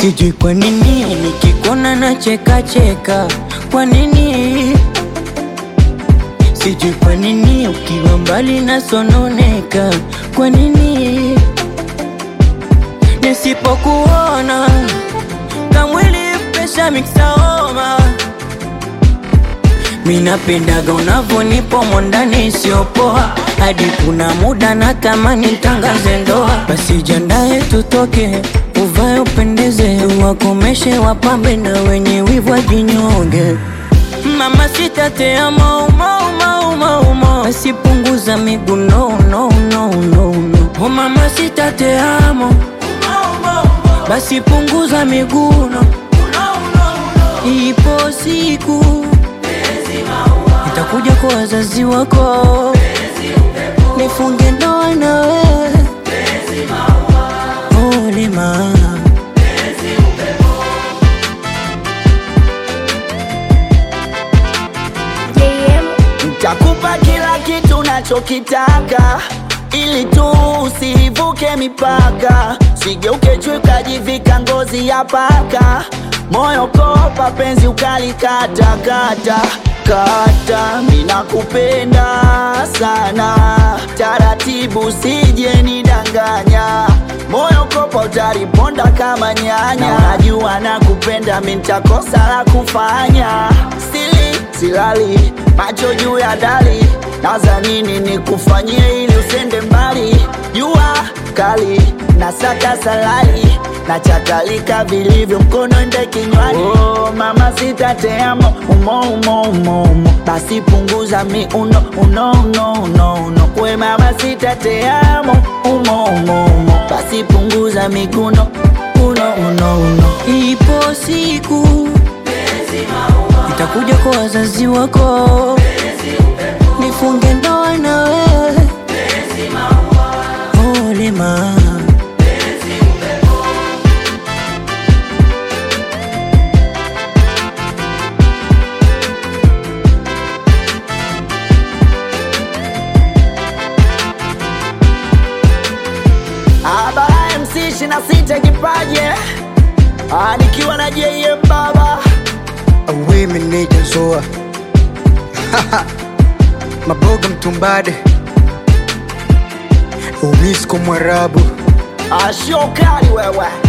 Sijui kwa nini nikikuona na cheka cheka. Kwa nini? Sijui kwa nini ukiwa mbali na sononeka. Kwa nini? Nisipokuona kamwili pesha mixaoma. Minapendaga unavonipo mondani siopoa. Hadi kuna muda na kama nitangaze ndoa. Basi jiandae tutoke, uvae upendeze, wakomeshe wapambe na wenye wivu wajinyonge. Mama sita te amo, uma. Basi punguza miguu, no. Oh mama sita te amo, basi punguza miguu, no. Ipo siku nitakuja kwa wazazi wako, nifunge ndoa na wewe. Ole mama, nitakupa kila kitu unachokitaka, ili tu usivuke mipaka. Sigeuke chui ukajivika ngozi ya paka. Moyo kopa penzi ukalikata kata. Mina kupenda sana, taratibu sije nidanganya. Moyo kopa utariponda kama nyanya. Najua nakupenda, mintakosa la kufanya. Silali, macho juu ya dali. Naza nini nikufanyie ili usende mbali. Jua kali, nasaka salali. Nachakalika vilivyo mkono ende kinywani. Oh mama sita te amo, umo. Basi punguza miuno, uno. We mama sita te amo, umo. Basi punguza miguno, uno. ipo siku nitakuja kwa wazazi wako, nifunge ndoa na wewe. Ole mama, Aba MC 26 kipaje. Nikiwa na JM baba. awe meneja Zoa. Maboga mtumbade, umisko mwarabu. Ashokali wewe.